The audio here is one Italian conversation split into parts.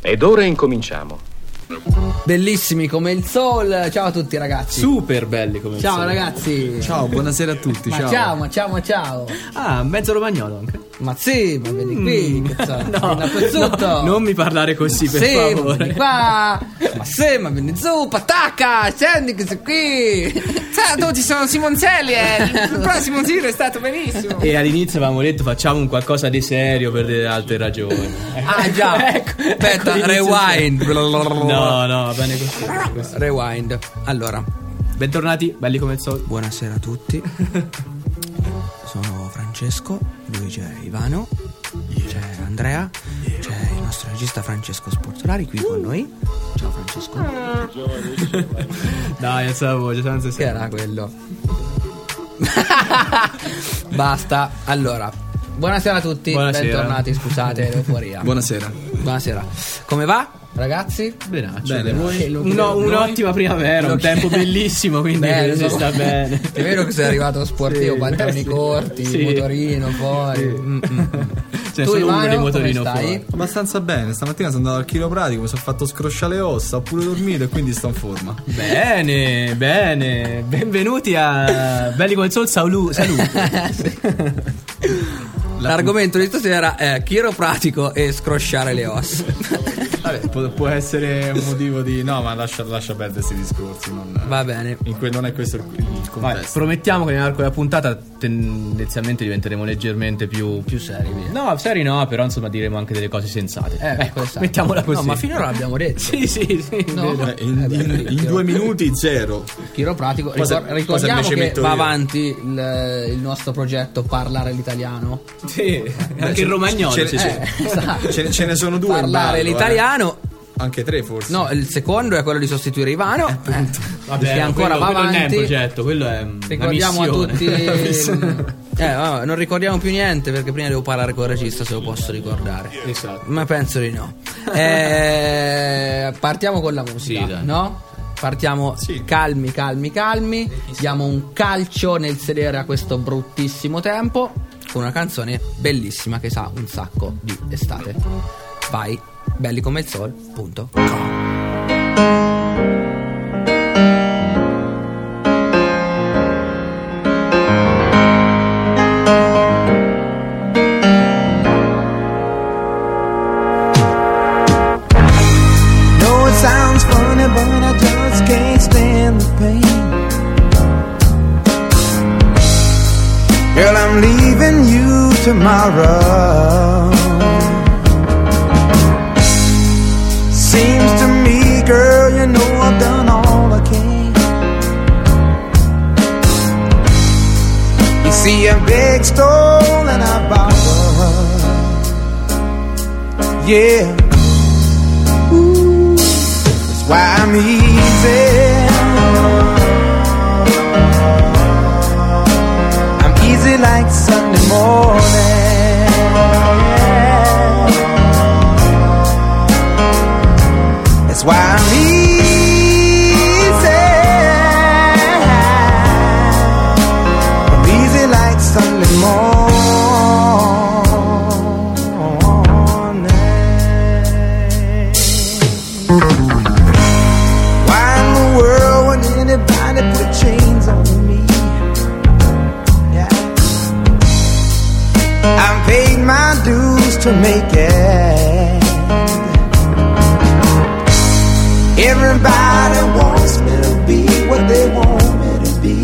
Ed ora incominciamo. Bellissimi come il Soul. Ciao a tutti ragazzi. Super belli come il Ciao Soul. ragazzi. Ciao, buonasera a tutti. Ciao. Ah, mezzo romagnolo anche. Ma sì, ma vieni qui, no, non mi parlare così, per favore. Ma vieni qua. Ma sì, ma vieni su, patacca, scendi che sei qui. Ciao a tutti, sono Simoncelli e il prossimo giro è stato benissimo. E all'inizio avevamo detto facciamo un qualcosa di serio per delle altre ragioni. Ah già, Ecco, aspetta, rewind. No, va bene così. Rewind. Allora, bentornati, belli come il Soul. buonasera a tutti. Sono Francesco, lui c'è Ivano, c'è Andrea, c'è il nostro regista Francesco Sportolari qui con noi. Ciao Francesco. Dai, alza la voce, senza Che era quello? Basta. Allora, buonasera a tutti. Buonasera. Bentornati, scusate l'euforia. Buonasera. Buonasera. Come va, ragazzi? Benaccio. Bene, voi? Un'ottima primavera, un tempo bellissimo, quindi Bene, si sta bene. È vero che sei arrivato sportivo, Sì. pantaloni corti, Sì. motorino poi. Ce ne Tu, sono uno Ivano, di motorino come stai? fuori. Abbastanza bene. Stamattina sono andato al chiropratico, mi sono fatto scrosciare le ossa, ho pure dormito e quindi sto in forma. Bene. Benvenuti a Belli come il Soul. Salute. L'argomento di stasera è chiropratico e scrosciare le ossa. Vabbè, può essere un motivo di... No, ma lascia perdere questi discorsi. Va bene. Non è questo il Vai, contesto. promettiamo che nell'arco della puntata tendenzialmente diventeremo leggermente più seri, via. No, seri no, però insomma diremo anche delle cose sensate. Ecco, esatto. mettiamola così. No, ma finora l'abbiamo detto. Sì. No. vedo. In 2 minuti zero. Chiropratico. Cosa Ricordiamo invece che metto va io? avanti il nostro progetto Parlare l'italiano. Sì, anche il romagnolo. Esatto. Ce ne sono 2 in Parlare ballo, l'italiano. Anche 3 forse. No, il secondo è quello di sostituire Ivano. Vabbè, che ancora va quello non è un avanti. progetto, quello è una Ricordiamo a missione. tutti. Vabbè, non ricordiamo più niente perché prima devo parlare con il regista, se lo posso ricordare. Esatto. Ma penso di no. Partiamo con la musica, Sì, dai. no? Partiamo Sì. calmi. Diamo un calcio nel sedere a questo bruttissimo tempo con una canzone bellissima che sa un sacco di estate. Vai, bellicomeilsol.com. Know it sounds funny, but I just can't stand the pain. Girl, I'm leaving you tomorrow. Seems to me, girl, you know I've done all I can. You see, I beg, stole, and I borrowed. Yeah. That's why I'm easy. I'm easy like Sunday morning. That's why I'm easy. I'm easy like Sunday morning. Why in the world would anybody put chains on me? Yeah. I've paid my dues to make it. Everybody wants me to be what they want me to be.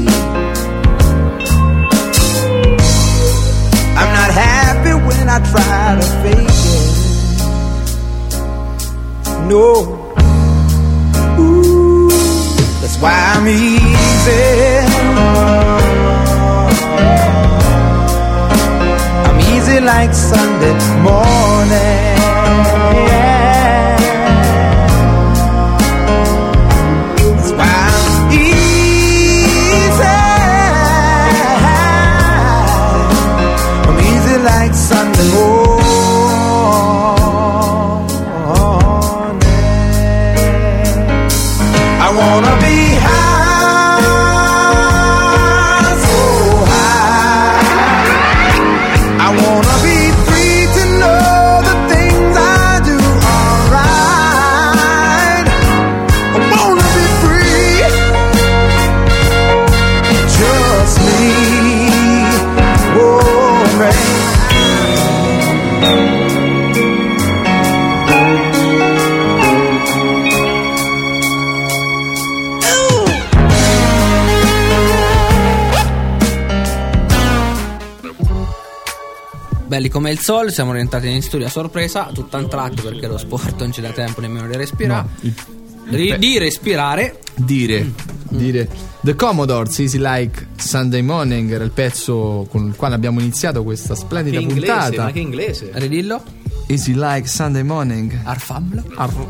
I'm not happy when I try to fake it. No. Ooh, that's why I'm easy. I'm easy like Sunday morning. Yeah. That's why I'm easy. I'm easy like Sunday morning. I wanna be high, so high. I wanna be free to know the things I do. belli come il sol, siamo rientrati in studio a sorpresa, tutto a un tratto perché lo sport non ci dà tempo nemmeno di respirare. Di respirare. Dire The Commodores, Easy Like Sunday Morning era il pezzo con il quale abbiamo iniziato questa splendida Che inglese, puntata. ma che inglese. Ridillo. Easy Like Sunday Morning. Arfamlo.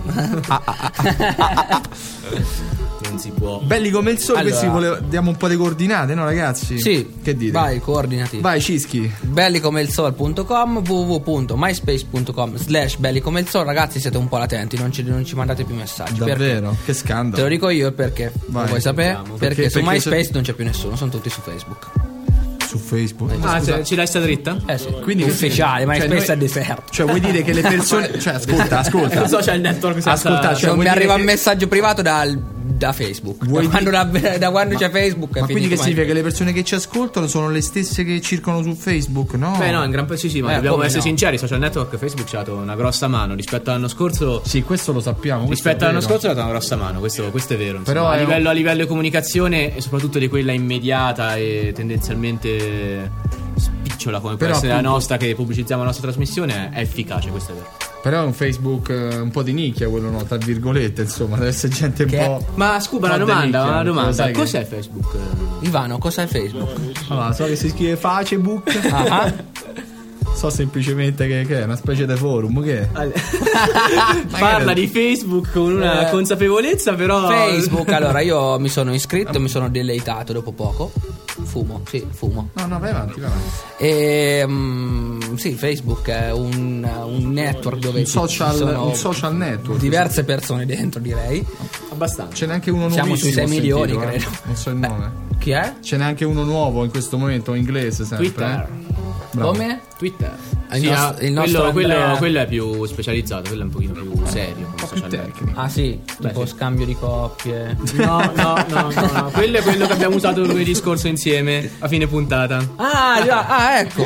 Non si può. Belli come il sole. Allora. Questi diamo un po' di coordinate, no ragazzi? Sì. Che dite? Vai, coordinati. Vai Cischi. bellicomeilsol.com, www.myspace.com/bellicomeilsol. Ragazzi, siete un po' latenti, non ci mandate più messaggi. Davvero? Perché? Che scandalo. Te lo dico io perché Vai. lo vuoi sapere? Vediamo. Perché su Perché MySpace se- non c'è più nessuno, sono tutti su Facebook. Su Facebook. Ah, ci dai sta dritta? Sì. Quindi ufficiale, cioè, MySpace noi- è deserto. Cioè vuoi dire che le persone. Cioè ascolta. Un social network senza... Ascolta, cioè, Non vuoi mi dire arriva che- un messaggio privato da Facebook. Vuoi Da quando c'è Facebook è Ma quindi finito che significa MySpace. che le persone che ci ascoltano sono le stesse che circolano su Facebook, no? Beh no, in gran parte sì, ma dobbiamo come essere no? sinceri, social network Facebook ci ha dato una grossa mano rispetto all'anno scorso. Sì, questo lo sappiamo. questo Rispetto è all'anno vero. scorso ha dato una grossa mano, questo è vero. Insomma. Però a è livello di comunicazione e soprattutto di quella immediata e tendenzialmente spicciola come può Però essere la appunto- nostra, che pubblicizziamo la nostra trasmissione, è efficace, questo è vero. Però è un Facebook un po' di nicchia quello, no? Tra virgolette, insomma, deve essere gente un Che- po'. Ma scusa, po' una di nicchia, domanda, lo sai che- cos'è Facebook? Ivano, cos'è Facebook? Allora, so che si scrive Facebook. Ah. So semplicemente che è una specie di forum, che è? Parla di Facebook con una consapevolezza, però Facebook, allora io mi sono iscritto, mi sono deleitato dopo poco. Fumo. No, vai avanti. E sì, Facebook è un network dove Un ci social, sono un social network. diverse persone dentro, direi. abbastanza. Ce n'è anche uno Siamo nuovissimo. sui 6 ho milioni, sentito, credo. Non so il nome. Chi è? Ce n'è anche uno nuovo in questo momento, inglese sempre. Twitter. Bravo. Come? Twitter. Il Sì, nostro- il nostro Andrea- quello è più specializzato, quello è un pochino più serio. Come più social network. tecnico. Ah sì, tipo scambio di coppie. No. Quello è quello che abbiamo usato lunedì scorso insieme a fine puntata. Ecco.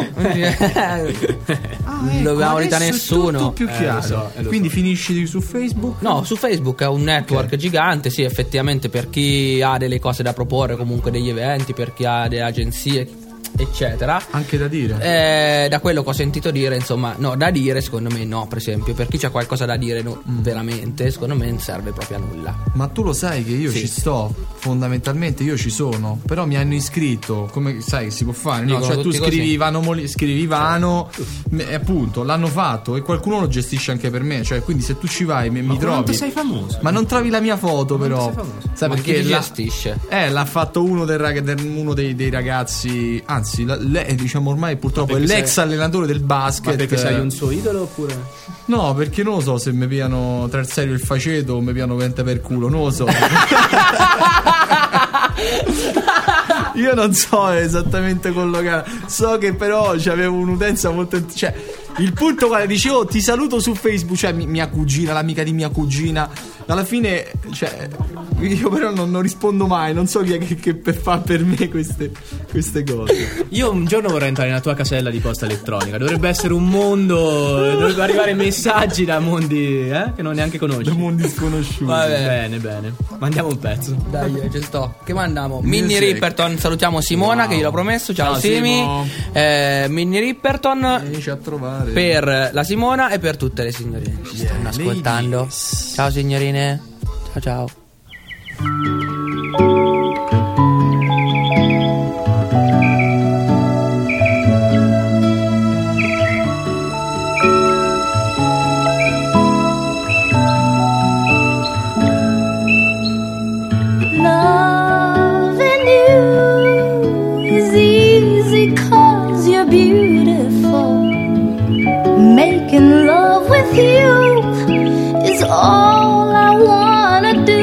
Non Ecco, dobbiamo adesso ritare è nessuno. tutto più chiaro. lo so. Quindi finisci su Facebook? No, su Facebook è un network gigante, sì, effettivamente, per chi ha delle cose da proporre, comunque degli eventi, per chi ha delle agenzie, eccetera. Anche da dire. Da quello che ho sentito dire, insomma, no, da dire secondo me no, per esempio, per chi c'ha qualcosa da dire veramente, secondo me non serve proprio a nulla. Ma tu lo sai che io Sì. ci sto, fondamentalmente io ci sono, però mi hanno iscritto, come sai che si può fare, no? Dicono Cioè tu tutti scrivi così. scrivi Ivano, appunto, l'hanno fatto e qualcuno lo gestisce anche per me, cioè quindi se tu ci vai mi Quanto trovi. sei famoso? Ma non trovi la mia foto però. sei famoso? Sai Ma perché chi ti gestisce? l'ha fatto uno, uno dei ragazzi, anzi, diciamo ormai purtroppo è perché l'ex sei- allenatore del basket. Ma perché sei un suo idolo oppure? No, perché non lo so se mi piano tra il serio e il faceto o mi piano 20 per culo, non lo so. Io non so esattamente collocato. So che però c'avevo un'utenza molto. Cioè, il punto quale dicevo, ti saluto su Facebook, cioè mia cugina, l'amica di mia cugina. Alla fine, cioè, io però non rispondo mai, non so chi è che fa per me queste cose. Io un giorno vorrei entrare nella tua casella di posta elettronica. Dovrebbe essere un mondo. Dovrebbero arrivare messaggi da mondi che non neanche conosci. Da mondi sconosciuti. Vabbè. Bene. Mandiamo un pezzo. Dai, ci sto. Che mandiamo? Minnie Music. Ripperton, salutiamo Simona, Wow. che gliel'ho promesso. Ciao, Ciao, Simi. Simo. Minnie Ripperton Vienici a trovare. per la Simona e per tutte le signorine che ci stanno ascoltando. ladies. Ciao signorine. Ciao ciao. Loving you is easy 'cause you're beautiful. Making love with you is all I wanna do.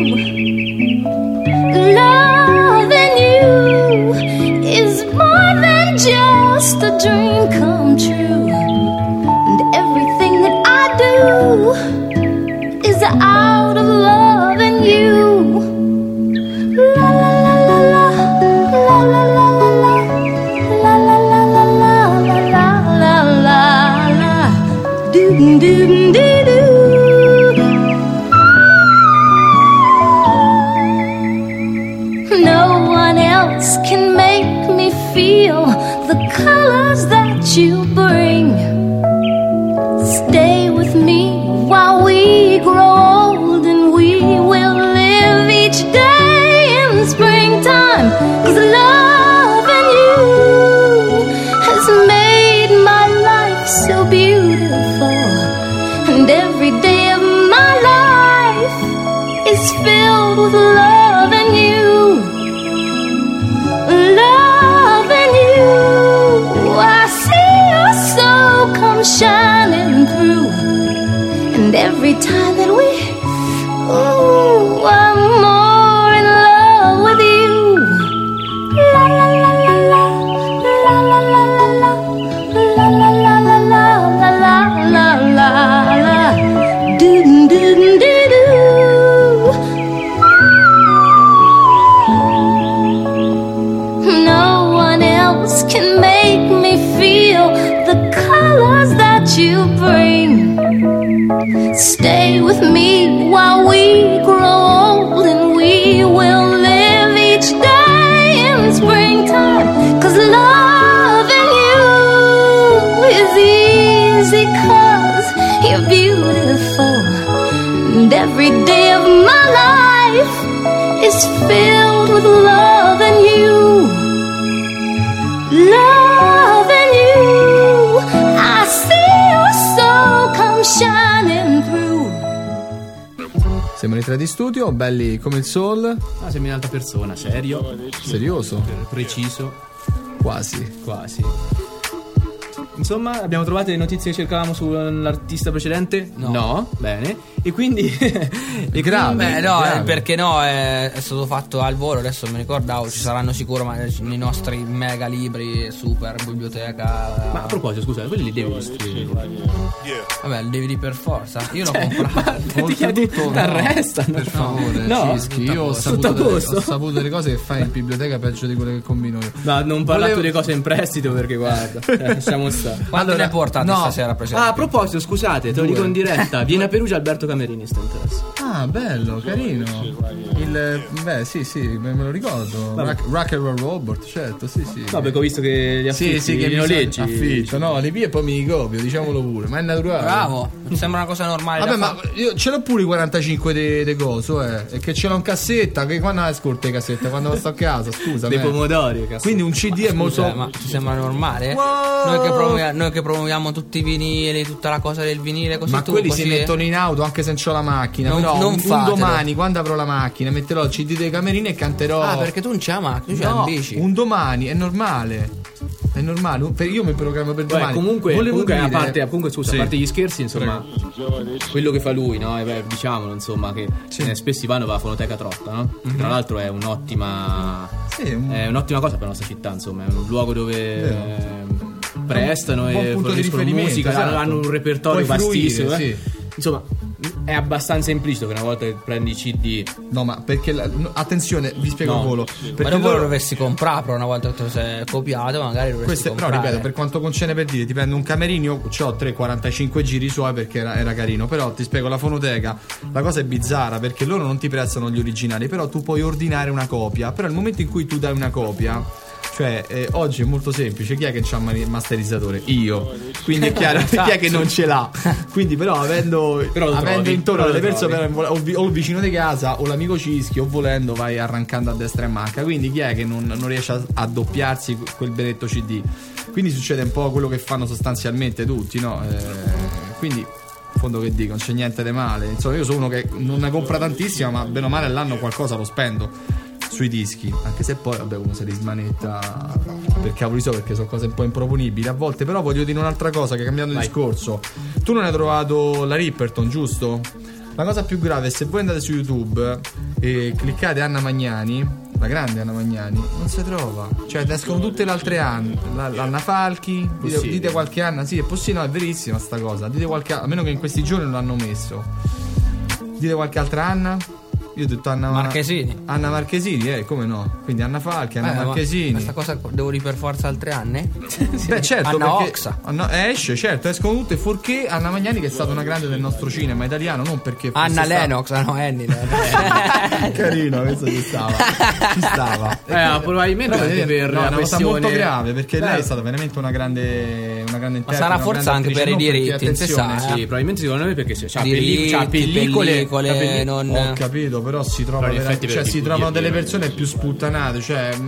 Loving you is more than just a dream come true. And everything that I do is out of loving you. La la la la la la la la la la la la la la la la la la do do do do. And every day of my life is filled with love and you. Love and you. I see your soul come shining through. And every time that I'm more in love with you. La la la la la la la la la la la la la la la la la do do do do. No one else can make me feel the colors that you bring. Stay with me while we grow old, and we will live each day in springtime. 'Cause loving you is easy, 'cause you're beautiful. And every day of my life is filled with love and you. Love and you. I see your soul come shining through. Siamo rientrati in studio, belli come il soul. Ah, sembri un'altra persona, serio, Serioso? preciso, Quasi. quasi. Insomma, abbiamo trovato le notizie che cercavamo sull'artista precedente? No. Bene. E quindi È grave. Beh, no, grave. perché no, è stato fatto al volo, adesso mi ricordavo, ci saranno sicuro nei nostri mega libri, super biblioteca. Ma a proposito, scusa, quelli li devi istruire. Vabbè, li devi per forza. Io l'ho Cioè, comprato. ti chiedi, arrestano. Per favore, No, Cischi, io ho tutto a posto. ho saputo delle cose che fai in biblioteca peggio di quelle che combino io. No, non parlare Volevo- delle cose in prestito perché guarda, lasciamo stare. Quanto ne portate no. stasera per esempio? Ah, a proposito, scusate, te lo dico in diretta. Viene a Perugia Alberto Camerini, sta interessa. Ah, bello, carino. Beh, sì, me lo ricordo. Rock and Roll Robot, certo, sì. No, perché ho visto che li affitti, Sì, che li noleggi. affitto, no, li pio e poi mi copio, diciamolo pure, ma è naturale. Bravo, mi sembra una cosa normale. Vabbè, da ma fare. io ce l'ho pure i 45 de coso, e che ce l'ho in cassetta, che quando ascolta le cassette, quando sto a casa, scusa. Dei pomodori, cazzo. Quindi un CD è molto... Scusa, ma ti sembra normale? Wow. Noi che promuoviamo tutti i vinili, tutta la cosa del vinile, così Ma tu quelli così si mettono in auto anche se non c'ho la macchina. Non- Però non un fatelo. domani, quando avrò la macchina, metterò il CD dei Camerini e canterò. Ah, perché tu non c'hai la macchina, tu c'hai No, la bici. un domani, è normale. È normale. Io mi programmo per Beh, domani. comunque, Volevo a dire- parte, comunque, scusa, Sì. a parte gli scherzi, insomma, quello che fa lui, no? Diciamolo, insomma, che spesso vanno va a Fonoteca Trotta, no? Tra l'altro è un'ottima Sì, è un'ottima cosa per la nostra città, insomma, è un luogo dove prestano un buon e punto di forniscono riferimento, musica, esatto. hanno un repertorio Puoi fruire, vastissimo, sì. Insomma, è abbastanza implicito che una volta che prendi i CD. No, ma perché attenzione, vi spiego No. il volo. Ma Perché dopo lo loro- dovresti comprare, però una volta che te lo sei copiato, magari dovresti Questo, però comprare. ripeto, per quanto concerne, per dire, ti prendo un Camerino, io c'ho 3-45 giri suoi perché era carino. Però ti spiego, la fonoteca, la cosa è bizzarra perché loro non ti prestano gli originali, però tu puoi ordinare una copia. Però nel momento in cui tu dai una copia, cioè oggi è molto semplice, chi è che c'ha il masterizzatore? Io. Quindi è chiaro, chi è che non ce l'ha? Quindi però avendo lo trovi, intorno però delle lo persone, o il vicino di casa o l'amico Cischi, o volendo vai arrancando a destra e manca. Quindi chi è che non riesce a doppiarsi quel benedetto CD? Quindi succede un po' quello che fanno sostanzialmente tutti, no? Quindi in fondo che dico, non c'è niente di male. Insomma, io sono uno che non ne compra tantissima, ma bene o male all'anno qualcosa lo spendo sui dischi, anche se poi vabbè uno si rismanetta per cavoli so, perché sono cose un po' improponibili a volte. Però voglio dire un'altra cosa, che cambiando discorso, tu non hai trovato la Ripperton, giusto? La cosa più grave è se voi andate su YouTube e cliccate Anna Magnani, la grande Anna Magnani, non si trova, cioè escono tutte le altre Anne, l'Anna Falchi, dite qualche Anna, sì è possibile, no è verissima sta cosa, dite qualche, a meno che in questi giorni non l'hanno messo, dite qualche altra Anna. Io ho detto Anna Marchesini. Anna Marchesini, come no? Quindi Anna Falchi, Anna Ma Marchesini. questa cosa devo dire per forza altri anni? Beh, certo, Anna perché Oxa. esce, certo, escono tutte fuorché Anna Magnani, che è stata una grande del nostro cinema italiano, non perché fosse Anna stata- Lennox, no, Annie Lennox. Carino, questo ci stava. Probabilmente Però, anche per no, è la una cosa questione molto grave, perché lei è Beh, stata veramente una grande interprete, sarà una forse grande anche per i attrice, non diritti, perché, non si sa, attenzione, Sì, probabilmente secondo me perché c'ha Diritti, pellicole, pellicole non... Ho capito, però si trova Però in effetti cioè, per si DVD trovano delle ovviamente. persone più sputtanate, cioè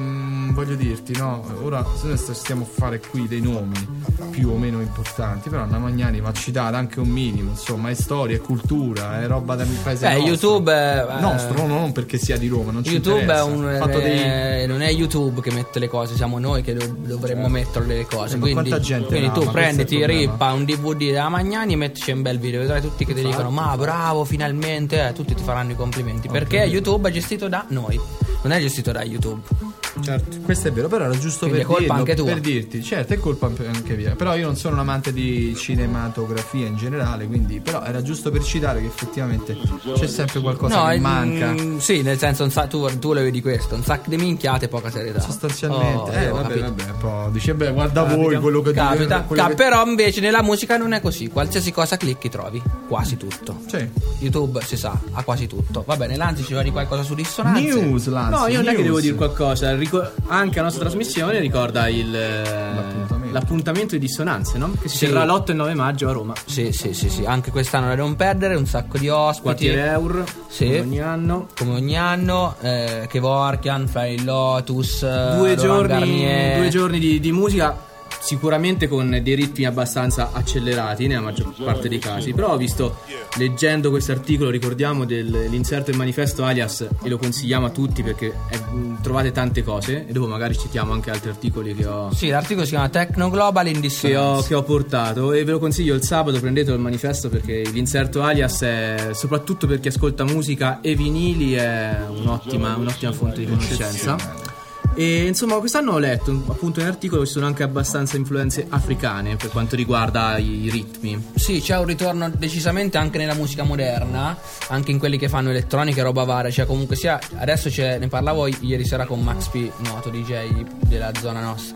voglio dirti, no, ora se noi stiamo a fare qui dei nomi più o meno importanti, però Anna Magnani va citata anche un minimo, insomma, è storia, è cultura, è roba del paese nostro. YouTube nostro, non perché sia di Roma, non ci YouTube interessa. non è YouTube che mette le cose, siamo noi che dovremmo mettere le cose. Ma Quindi quanta gente tu ama, prenditi, questo è il rippa un DVD della Magnani e mettici un bel video, vedrai tutti che ti dicono ma bravo finalmente, tutti ti faranno i complimenti, perché YouTube è gestito da noi, non è gestito da YouTube. Certo, questo è vero, però era giusto Quindi per è colpa dirlo, anche tua. per dirti, certo è colpa anche mia, però io non sono un amante di cinematografia in generale, quindi però era giusto per citare che effettivamente c'è sempre qualcosa che manca. Sì, nel senso tu le vedi questo, un sacco di minchiate e poca serietà. Sostanzialmente, ho vabbè, capito. poi dice beh, guarda voi quello che Capita, quello che- però invece nella musica non è così, qualsiasi cosa clicchi trovi quasi tutto. Sì. YouTube si sa, ha quasi tutto. Va bene, Lanzi ci va di qualcosa su dissonanze. News, Lanzi, No, io non è che news. devo dire qualcosa. Anche la nostra trasmissione ricorda l'appuntamento di dissonanze, no? Che si Sì. terrà l'8 e 9 maggio a Roma. Sì, anche quest'anno da non perdere, un sacco di ospiti. Quartiere Eur, Sì. come ogni anno. Come ogni anno, Kevorkian, Fly Lotus, Due Laurent Garnier. giorni di musica, sicuramente con dei ritmi abbastanza accelerati nella maggior parte dei casi. Però ho visto, leggendo questo articolo, ricordiamo dell'inserto del manifesto Alias e lo consigliamo a tutti perché trovate tante cose e dopo magari citiamo anche altri articoli che ho, Sì, l'articolo si chiama Techno Global in Dissonance. che ho portato e ve lo consiglio il sabato, prendetelo il manifesto perché l'inserto Alias è, soprattutto per chi ascolta musica e vinili, è un'ottima fonte di conoscenza. E insomma quest'anno ho letto appunto nell'articolo che ci sono anche abbastanza influenze africane per quanto riguarda i ritmi. Sì, c'è un ritorno decisamente anche nella musica moderna, anche in quelli che fanno elettronica e roba varia. Cioè comunque sia, adesso ne parlavo ieri sera con Max P, noto DJ della zona nostra.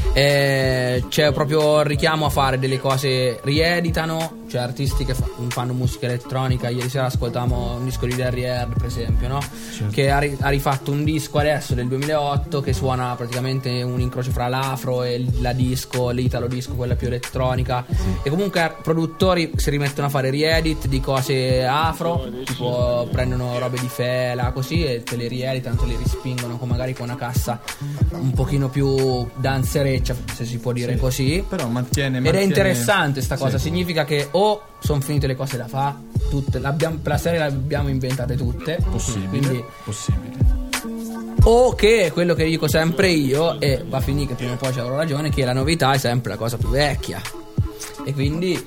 C'è proprio il richiamo a fare delle cose, rieditano, cioè artisti che fanno musica elettronica. Ieri sera ascoltavamo un disco di Derrière per esempio, no? Certo. Che ha rifatto un disco adesso del 2008 che suona praticamente un incrocio fra l'afro e la disco, l'italo disco, quella più elettronica. E comunque produttori si rimettono a fare riedit di cose afro, tipo prendono robe di Fela così e te le rieditano, te le rispingono magari con una cassa un pochino più danzereccia, se si può dire così. Però mantiene Ed è interessante sta cosa, Sì. significa che o sono finite le cose da fa, tutte, per la serie le abbiamo inventate tutte, quindi Possibile. o che quello che dico sempre io, e va a finire che prima o poi ci avrò ragione, che la novità è sempre la cosa più vecchia e quindi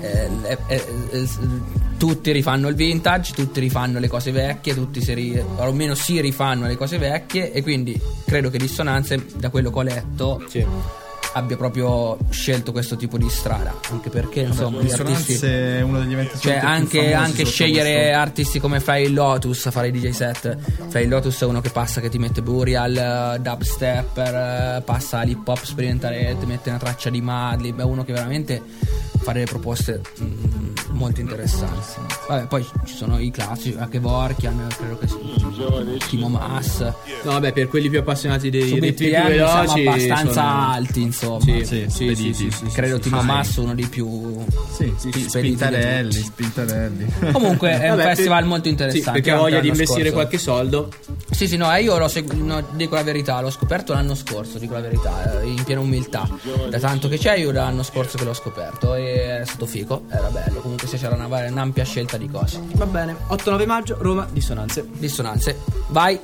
tutti rifanno il vintage, tutti rifanno le cose vecchie, tutti o almeno si rifanno le cose vecchie, e quindi credo che Dissonanze, da quello che ho letto, abbia proprio scelto questo tipo di strada, anche perché insomma gli artisti, Dissonanze è uno degli eventi cioè più anche famosi sotto scegliere questo- artisti come Fly Lotus a fare i DJ set. Fly Lotus è uno che passa, che ti mette Burial, dubstepper, passa l'hip hop sperimentale, ti mette una traccia di Madlib, è uno che veramente fa delle proposte molto interessanti. Vabbè, poi ci sono i classici, anche Vorkian, credo che Timo Maas. No, vabbè, per quelli più appassionati dei Su ritmi più BPM siamo veloci abbastanza sono- alti, insomma. Sì, Credo Timo Maas uno dei più Spintarelli. Comunque è un Vabbè, festival molto Sì, interessante. perché ha anche voglia di l'anno investire scorso. qualche soldo. Sì, no, io dico la verità, l'ho scoperto l'anno scorso, dico la verità, in piena umiltà. Da tanto che c'è, io l'anno scorso che l'ho scoperto e è stato figo, era bello. Comunque c'era un'ampia scelta di cose. Va bene, 8-9 maggio, Roma, Dissonanze. Dissonanze, vai.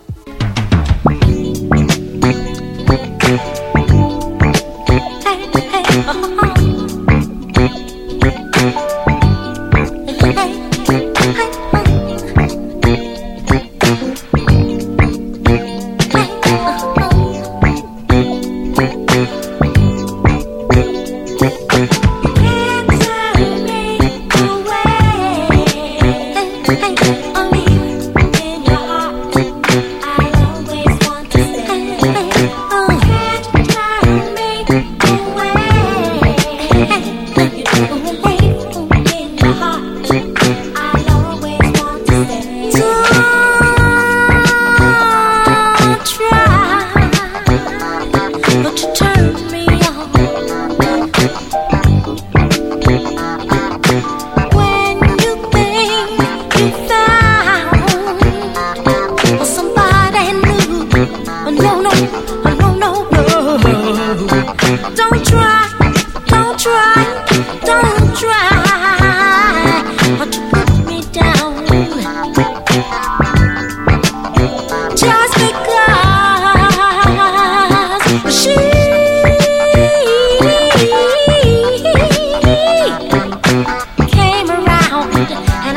Only in your heart, I always want to stay.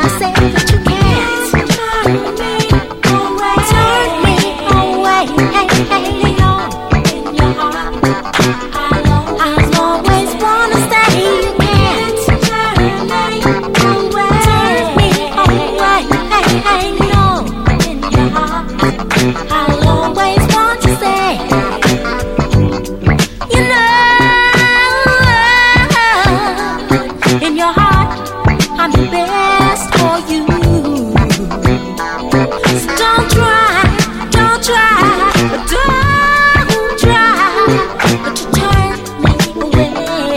I say that you can't turn me away, hey, hey, no, in your heart. I'll always wanna stay. You can't turn me away, hey, hey, no, in your heart. I'll always want to stay. You know, in your heart, I'm the best for you. So don't try to turn me away.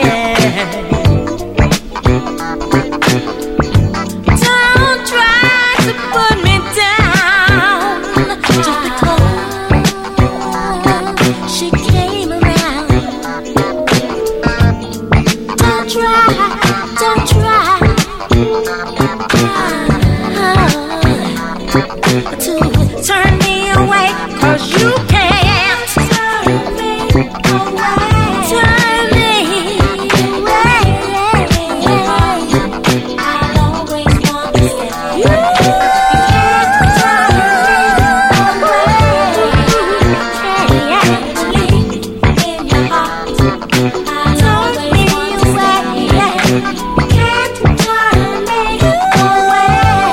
Don't try to put me down just because she came around. Don't try to turn me away, 'cause you can't turn me away. Turn me away. I'll always want to stay. You can't turn me away. In your heart, I'll always want to stay. Can't turn me away.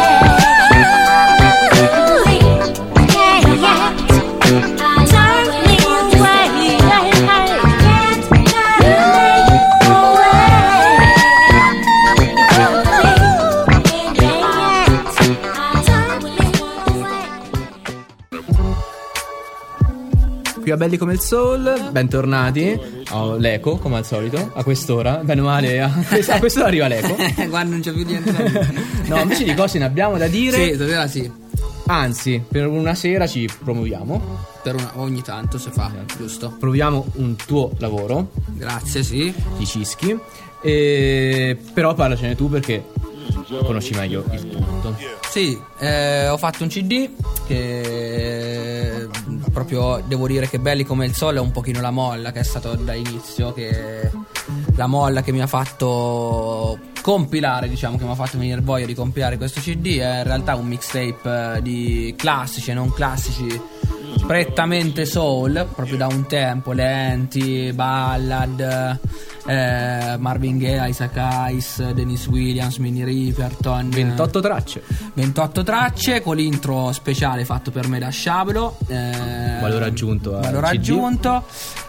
Qui a Belli come il Soul, bentornati. Oh, l'eco, come al solito, a quest'ora. Bene o male, a quest'ora arriva l'eco. Guarda, non c'è più niente da dire. No, invece di cose ne abbiamo da dire. Sì, stasera sì. Anzi, per una sera ci promuoviamo. Ogni tanto si fa, giusto? Proviamo un tuo lavoro. Grazie, sì. Di Cischi. Però parlacene tu perché conosci meglio il tutto. Sì, ho fatto un CD che proprio devo dire che Belli come il Sole è un pochino la molla che è stato da inizio, che la molla che mi ha fatto compilare, diciamo, che mi ha fatto venire voglia di compilare questo CD. È in realtà un mixtape di classici e non classici, prettamente soul, proprio da un tempo, lenti, ballad, Marvin Gaye, Isaac Hayes, Dennis Williams, Minnie Riperton. 28 tracce. 28 tracce con l'intro speciale fatto per me da Sciablo, valore aggiunto. Valore aggiunto.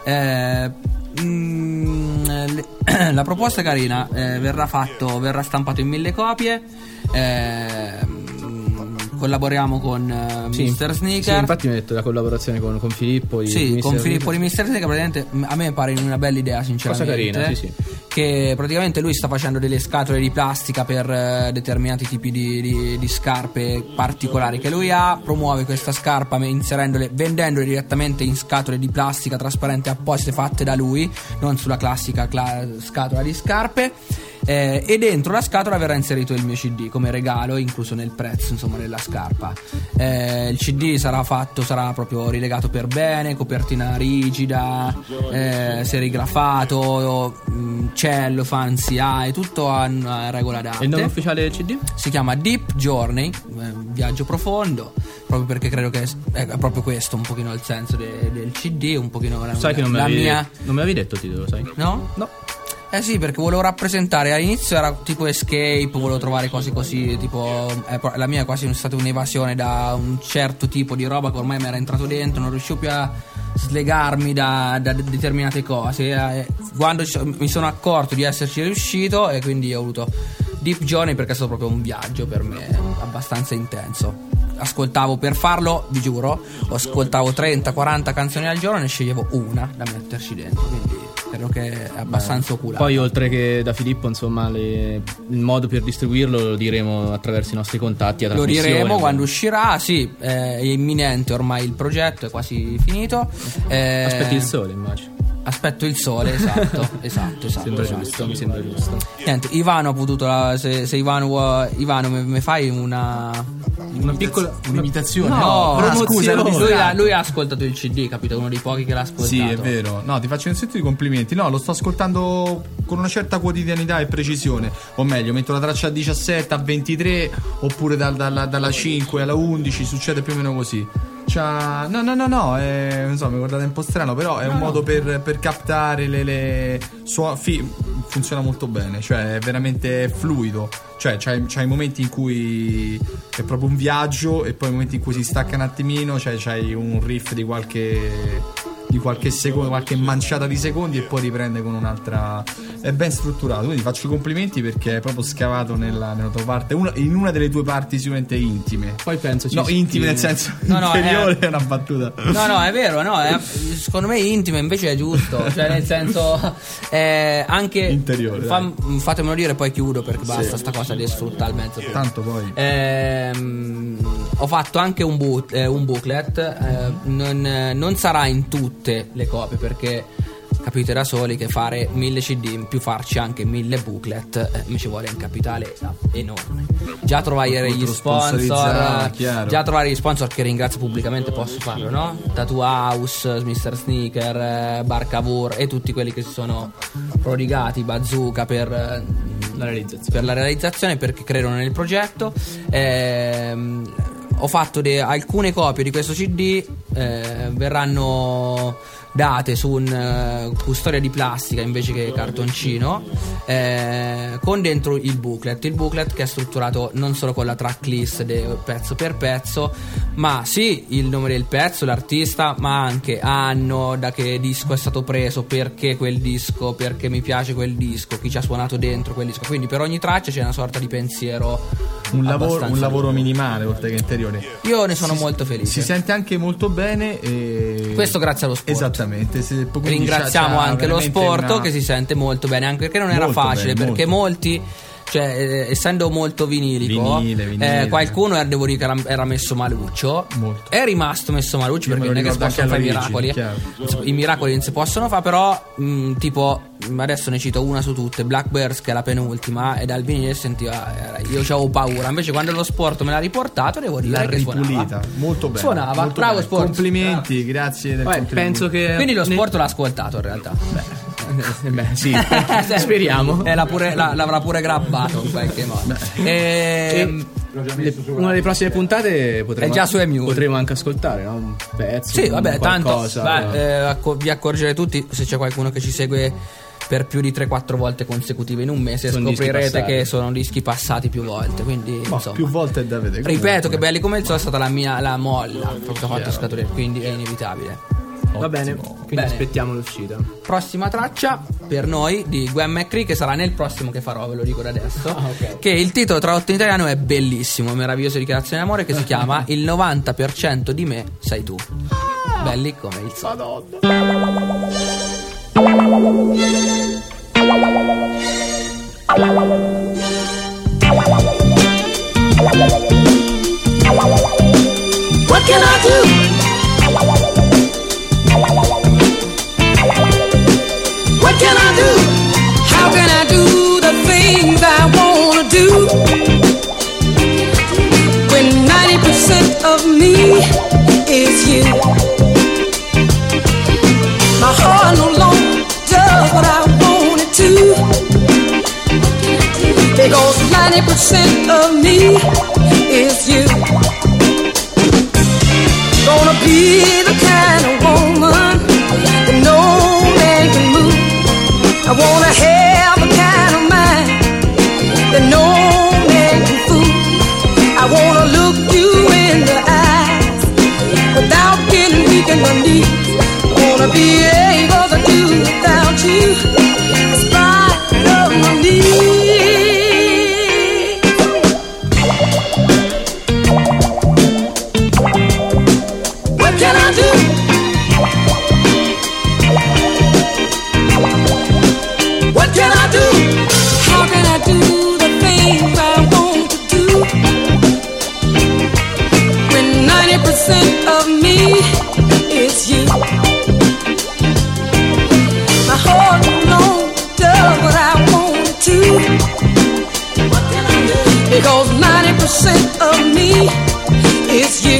La proposta è carina, verrà stampato in 1000 copie. Collaboriamo con Mr. Sneaker. Sì, infatti mi ha detto la collaborazione con Filippo di Sì, Mr. con Filippo di Mr. Sneaker. Praticamente a me pare una bella idea, sinceramente. Cosa carina, sì. Che praticamente lui sta facendo delle scatole di plastica per determinati tipi di scarpe particolari che lui ha. Promuove questa scarpa vendendole direttamente in scatole di plastica trasparente apposite fatte da lui, non sulla classica scatola di scarpe. E dentro la scatola verrà inserito il mio CD come regalo, incluso nel prezzo, insomma, della scarpa. Il CD sarà proprio rilegato per bene, copertina rigida, serigrafato, cello, fancy eye, tutto a regola d'arte. E il nome ufficiale del CD? Si chiama Deep Journey, viaggio profondo, proprio perché credo che è proprio questo un pochino il senso del CD, un pochino sai che non me l'avevi detto il titolo, sai? No? No. Eh sì, perché volevo rappresentare, all'inizio era tipo escape, volevo trovare cose così, tipo la mia è quasi stata un'evasione da un certo tipo di roba che ormai mi era entrato dentro, non riuscivo più a slegarmi da determinate cose. Quando mi sono accorto di esserci riuscito, e quindi ho avuto Deep Journey, perché è stato proprio un viaggio per me abbastanza intenso. Ascoltavo, per farlo, vi giuro, ascoltavo 30-40 canzoni al giorno e ne sceglievo una da metterci dentro, quindi credo che è abbastanza oculato. Poi oltre che da Filippo, insomma, il modo per distribuirlo lo diremo attraverso i nostri contatti. Lo diremo quando uscirà, sì, è imminente ormai il progetto, è quasi finito. Aspetti il sole, immagino. Aspetto il sole, esatto. Mi sembra giusto. Niente, Ivano ha potuto se Ivano mi fai una piccola un'imitazione. No, promozione. lui ha ascoltato il CD, capito? Uno dei pochi che l'ha ascoltato. Sì, è vero. No, ti faccio un sacco di complimenti. No, lo sto ascoltando con una certa quotidianità e precisione. O meglio, metto la traccia a 17, a 23, oppure dalla 5 alla 11, succede più o meno così. No, non so, mi guardate un po' strano, però è un modo per captare le funziona molto bene, cioè è veramente fluido. Cioè c'hai momenti in cui è proprio un viaggio e poi momenti in cui si stacca un attimino, cioè c'hai un riff di qualche secondo, qualche manciata di secondi e poi riprende con un'altra. È ben strutturato, quindi faccio i complimenti perché è proprio scavato nella tua parte, in una delle tue parti sicuramente intime. Poi penso intime nel senso interiore è una battuta. No, è vero, secondo me intime invece è giusto, cioè nel senso anche interiore. Fatemelo dire, poi chiudo perché basta sta cosa di sfruttare il mezzo. Tanto poi ho fatto anche un booklet, non sarà in tutte le copie perché capite da soli che fare 1000 CD in più farci anche 1000 booklet mi ci vuole un capitale enorme. Già trovare gli sponsor che ringrazio pubblicamente, posso farlo, no? Tattoo House, Mr. Sneaker, Bar Cavour e tutti quelli che si sono prodigati, Bazooka per la realizzazione perché credono nel progetto. Ho fatto alcune copie di questo CD, verranno date su un custodia di plastica invece che cartoncino, con dentro il booklet che è strutturato non solo con la tracklist pezzo per pezzo, ma sì il nome del pezzo, l'artista, ma anche anno, da che disco è stato preso, perché quel disco, perché mi piace quel disco, chi ci ha suonato dentro quel disco, quindi per ogni traccia c'è una sorta di pensiero, un lavoro minimale oltre che interiore. Io ne sono molto felice, si sente anche molto bene questo grazie allo sport. Esattamente. Ringraziamo anche lo sport che si sente molto bene, anche perché non era facile, perché molti, cioè essendo molto vinilico, vinile. qualcuno devo dire che era messo maluccio, molto. È rimasto messo maluccio perché non è che si possono fare i miracoli, i miracoli non si possono fare, però tipo adesso ne cito una su tutte, Blackbirds che è la penultima, e dal vinile sentiva, io c'avevo paura, invece quando lo sport me l'ha riportato devo dire che ripulita molto bene, suonava molto bravo bene. Sport, Grazie del penso che quindi lo sport l'ha ascoltato in realtà. Beh, sì, speriamo. L'avrà pure grabbato in qualche modo. Una delle prossime puntate potremo anche ascoltare, no? Un pezzo. Sì, vabbè, qualcosa, tanto vi accorgerete tutti, se c'è qualcuno che ci segue per più di 3-4 volte consecutive in un mese, scoprirete che sono dischi passati più volte, quindi insomma, più volte è da vedere. Ripeto che Belli come il Zoo è stata la molla che ho fatto scaturire, quindi è inevitabile. Va bene, quindi aspettiamo l'uscita. Prossima traccia per noi di Gwen McCree, che sarà nel prossimo che farò, ve lo dico da adesso. Okay. Che il titolo tradotto in italiano è bellissimo, meravigliosa dichiarazione d'amore, che si chiama Il 90% di me sei tu. Belli come il Zoo. What can I do? What can I do? How can I do the things I wanna do? When 90% of me is you. My heart no longer does what I want it to, because 90% of me is you. Gonna scent of me. It's you.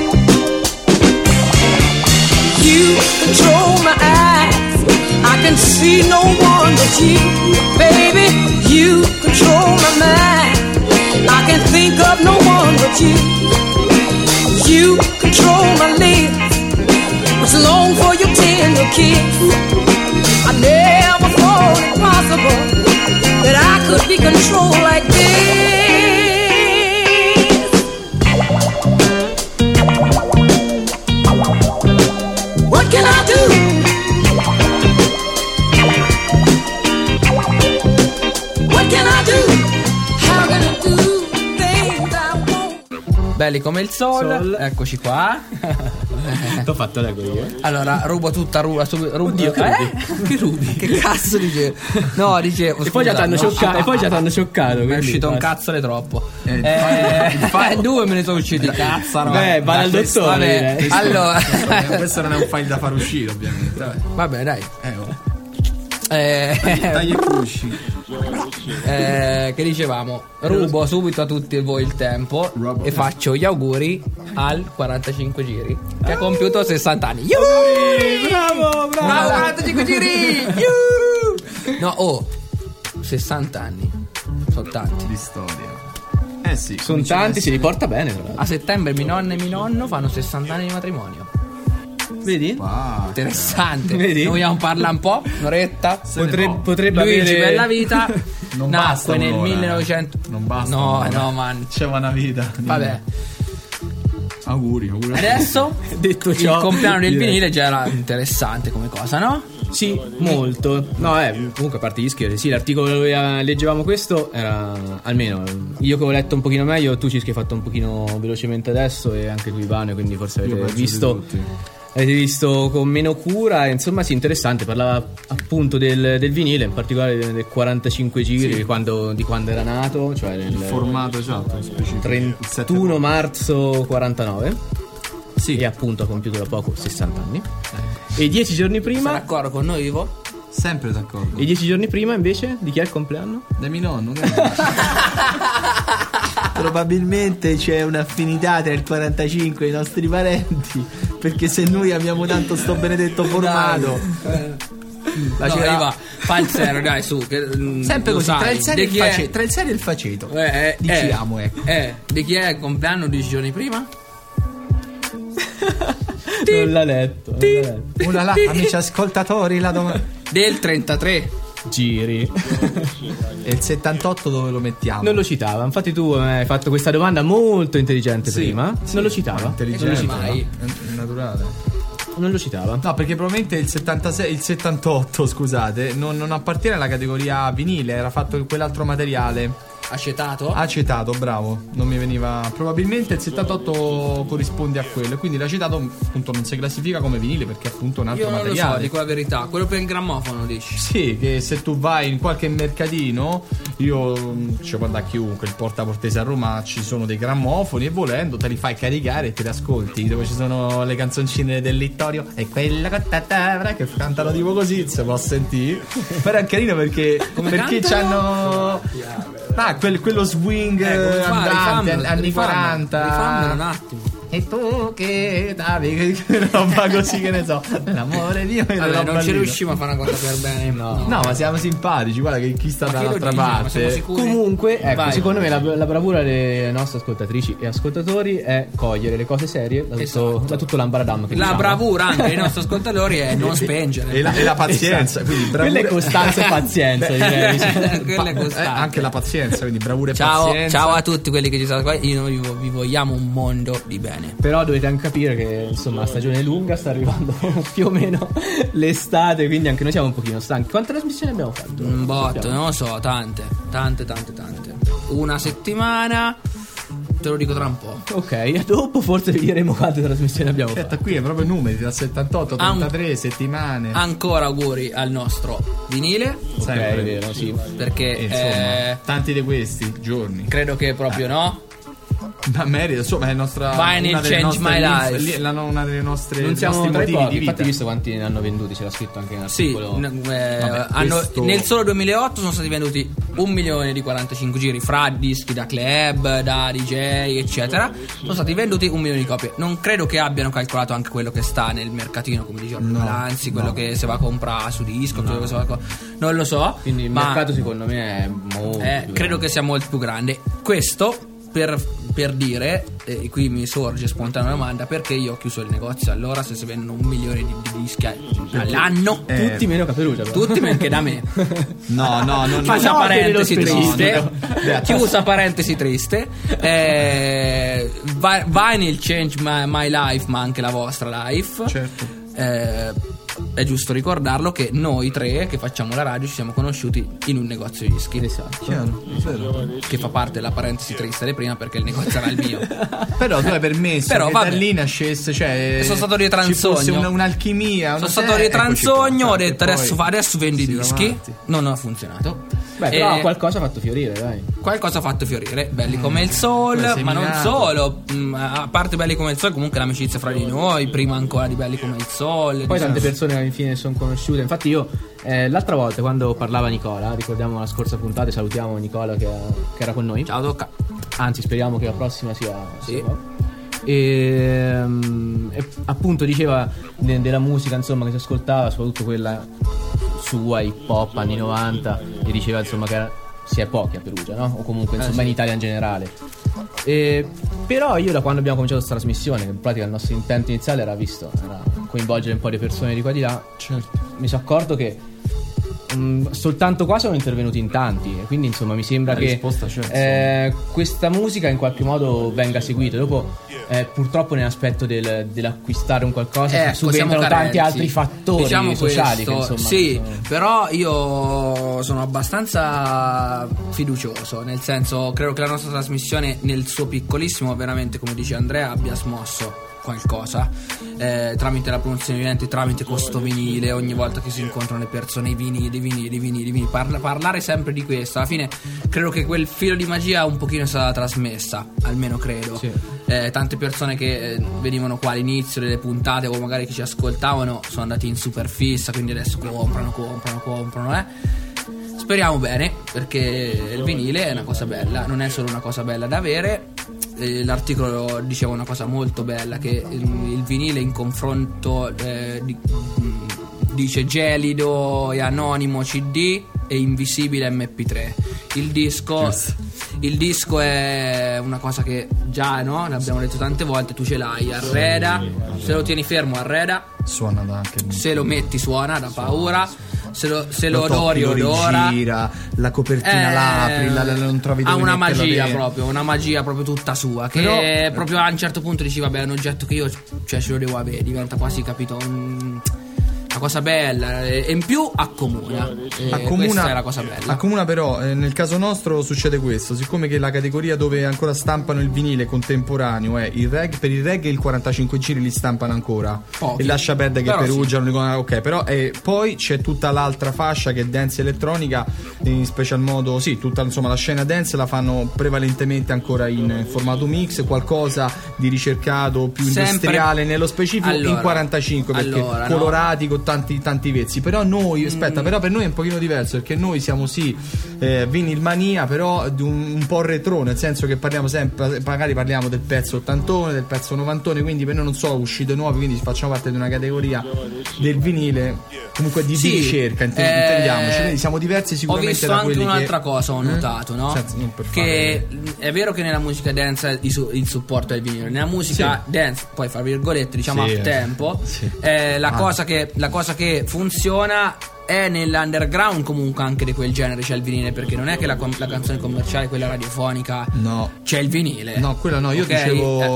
You control my eyes. I can see no one but you, baby. You control my mind. I can think of no one but you. You control my lips. Must long for your tender kiss. I never thought it possible that I could be controlled like this. What can I do? What can I do? How can I do things I won't? Belli come il sol. Eccoci qua. T'ho fatto l'ego io. Allora, rubo tutta rubo. Oddio, che rubi? Che rubi? Che cazzo dice? No, dicevo. E poi già t'hanno scioccato. Mi è uscito un cazzole troppo. 2 me ne sono usciti. Cazzo, no. Beh, va al dottore. Allora, questo non è un file da far uscire, ovviamente. vabbè, dai. Tagli e cusci. Che dicevamo? Rubo subito a tutti voi il tempo e faccio gli auguri al 45 giri che ha compiuto 60 anni. Bravo. 45 giri. No, 60 anni. Sono tanti. Di storia. Sì. Sono tanti, si riporta bene. A settembre mia nonna e mio nonno fanno 60 anni di matrimonio. Vedi? Wow. Interessante. Vedi? Noi vogliamo parlare un po'? Un'oretta? Potrebbe Luigi avere per la vita Non basta nacque nel un'ora, 1900. Non basta. No, un'ora. no, man. C'è una vita. Vabbè. Auguri. Adesso detto il ciò, compleanno del direi. vinile già era interessante come cosa, no? Sì, molto. No, comunque a parte gli scherzi, sì, l'articolo dove leggevamo questo era, almeno io che ho letto un pochino meglio, tu ci hai fatto un pochino velocemente adesso e anche tu Ivano, quindi forse avete visto con meno cura. Insomma, sì, interessante. Parlava appunto del vinile, in particolare del 45 giri, di quando era nato, cioè nel formato esatto, specifico. 31 marzo 49. Sì. E appunto ha compiuto da poco 60 anni. E 10 giorni Sei prima. d'accordo con noi, Ivo? Sempre d'accordo. E 10 giorni prima invece di chi è il compleanno? Da mio nonno. Probabilmente c'è un'affinità tra il 45 e i nostri parenti, perché se noi amiamo tanto sto benedetto formato. Iva, fa il serio, dai, su. Sempre così, sai, tra il serio di e il faceto. Diciamo, ecco. Di chi è il compleanno 10 giorni prima? Non l'ha letto. Una là, amici ascoltatori, la domanda. Del 33 giri. E il 78 dove lo mettiamo? Non lo citava. Infatti tu hai fatto questa domanda molto intelligente prima. Sì. Non lo citava. Intelligente, mai. Naturale. Non lo citava. No, perché probabilmente il 76, il 78, scusate, non appartiene alla categoria vinile, era fatto quell'altro materiale. acetato. Acetato, bravo, non mi veniva. Probabilmente il 78 corrisponde a quello. E quindi l'acetato appunto non si classifica come vinile perché appunto è un altro Io non materiale. lo so, dico la verità. Quello per il grammofono dici? Sì, che se tu vai in qualche mercatino, io ci può andare chiunque, il Porta Portese a Roma, ci sono dei grammofoni e volendo te li fai caricare e te li ascolti, dove ci sono le canzoncine del Littorio e quella che cantano tipo così, se può sentire. Però è carino perché c'hanno quello swing andante anni 40. Rifammelo un attimo. E tu che davi roba così, che ne so, l'amore mio e Vabbè, non ci lì. riusciamo a fare una cosa per bene. No, ma siamo simpatici. Guarda che chi sta Ma chi lo dall'altra dice? Ma siamo parte. sicuri? Comunque, ecco, Vai. secondo me la bravura delle nostre ascoltatrici e ascoltatori è cogliere le cose serie da tutto l'ambaradam che La diciamo. bravura anche dei nostri ascoltatori è non spengere. E la pazienza, quindi bravura. Quella è costanza e pazienza, direi. Quella è costante. Anche la pazienza, quindi bravura e Ciao, pazienza. ciao a tutti quelli che ci sono qua. Noi vi vogliamo un mondo di bene. Però dovete anche capire che insomma la stagione è lunga, sta arrivando più o meno l'estate, quindi anche noi siamo un pochino stanchi. Quante trasmissioni abbiamo fatto? Un botto, non lo so, tante. Una settimana, te lo dico tra un po'. Ok, dopo forse vi diremo quante trasmissioni abbiamo Aspetta, fatto. qui è proprio numeri da 78, 33 settimane. Ancora auguri al nostro vinile, Ok, Sempre. è vero, sì. perché Insomma, tanti di questi giorni. credo che proprio no. Ma merita, insomma, è nostra Vinyl una delle Change nostre My Life. una delle nostre Non siamo nostri tra i motivi pochi, di vita. infatti visto quanti ne hanno venduti, c'era scritto anche in Sì, articolo. questo- nel solo 2008 sono stati venduti 1 milione di 45 giri fra dischi da club, da DJ, eccetera. Sono stati venduti 1 milione di copie. Non credo che abbiano calcolato anche quello che sta nel mercatino, come diceva Lanzi, quello che si va a comprare su disco, quello che si va non lo so. Quindi il ma mercato secondo me è molto più credo che sia molto più grande. Questo per dire, e qui mi sorge spontanea domanda, perché io ho chiuso il negozio allora se si vendono 1 milione di dischi all'anno? tutti meno Caperugia però. Tutti men che da me. No, non Chiusa no, parentesi nello triste. specifico. Chiusa parentesi triste. Vinyl Change my life, ma anche la vostra life. Certo. È giusto ricordarlo che noi tre che facciamo la radio ci siamo conosciuti in un negozio di dischi. Esatto. Chiaro, vero. Che fa parte della parentesi triste di prima, perché il negozio era il mio. Però tu hai permesso Però, che vabbè. da lì nascesse, cioè Sono stato dietro ci fosse sogno. un'alchimia. Sono stato dietro un sogno, ho detto Eccoci qua, adesso vendi i si va dischi. avanti. Non ha funzionato. Beh, però qualcosa ha fatto fiorire, dai. Qualcosa ha fatto fiorire, belli come il Soul, poi ma non seminato. solo. A parte belli come il Soul, comunque l'amicizia fra di noi, prima ancora di belli come il Soul. Poi tante persone alla fine sono conosciute. Infatti io l'altra volta quando parlava Nicola, ricordiamo la scorsa puntata, salutiamo Nicola che era con noi. Ciao Tocca. Anzi, speriamo che la prossima sia Sì. qua. E appunto diceva della musica, insomma, che si ascoltava, soprattutto quella sua hip hop anni 90, e diceva insomma che si è pochi a Perugia, no? O comunque insomma in Italia in generale. Però io da quando abbiamo cominciato questa trasmissione, che in pratica il nostro intento iniziale era coinvolgere un po' di persone di qua e di là, mi sono accorto che soltanto qua sono intervenuti in tanti, e quindi insomma mi sembra La che risposta c'è, questa musica in qualche modo venga seguita. Dopo purtroppo nell'aspetto dell'acquistare un qualcosa subentrano tanti altri fattori sociali che, insomma, sì, però io sono abbastanza fiducioso, nel senso, credo che la nostra trasmissione nel suo piccolissimo, veramente come dice Andrea, abbia smosso qualcosa tramite la produzione vivente, tramite questo vinile. Ogni volta che si incontrano le persone, i vinili, parlare sempre di questo, alla fine credo che quel filo di magia un pochino è stata trasmessa, almeno credo. Sì. Tante persone che venivano qua all'inizio delle puntate o magari che ci ascoltavano sono andati in super fissa, quindi adesso comprano. Speriamo bene, perché il vinile è una cosa bella, non è solo una cosa bella da avere. L'articolo diceva una cosa molto bella, che il vinile in confronto dice gelido e anonimo CD e invisibile MP3. Il disco è una cosa che già, no? Ne abbiamo detto tante volte, tu ce l'hai, arreda, se lo tieni fermo arreda, Suona anche. se lo metti suona, da paura, se lo tocchi, odori lo odora, rigira, la copertina l'apri, non trovi ha dove una metterla magia dentro. proprio, una magia proprio tutta sua, che Però- proprio a un certo punto dici vabbè, è un oggetto che io, cioè, ce lo devo avere, diventa quasi, capito, una cosa bella, e in più accomuna. Questa è la cosa bella. Accomuna, però nel caso nostro succede questo: siccome che la categoria dove ancora stampano il vinile contemporaneo è il reggae, per il reggae il 45 giri li stampano ancora, Pochi. e lascia perdere che Però Perugia non dicono ok, però poi c'è tutta l'altra fascia che è dance elettronica, in special modo tutta insomma la scena dance la fanno prevalentemente ancora in formato mix, qualcosa di ricercato più Sempre- industriale nello specifico in Allora, 45, perché allora, no. colorati con tanti vezzi. Però noi però per noi è un pochino diverso, perché noi siamo vinyl mania, però di un po' retro, nel senso che parliamo sempre, magari parliamo del pezzo ottantone, del pezzo novantone, quindi per noi non so uscite nuove, quindi facciamo parte di una categoria del vinile comunque di ricerca, intendiamoci, quindi siamo diversi Ho sicuramente visto da anche quelli un'altra che... cosa, ho notato, no? Senza- non per Che è vero che nella musica dance il supporto è il vinile, nella musica dance, poi fra virgolette, diciamo Sì, up tempo, sì. la cosa che funziona è nell'underground comunque anche di quel genere c'è il vinile, perché non è che la canzone commerciale, quella radiofonica, No. c'è il vinile. No, quella no, io Ok? dicevo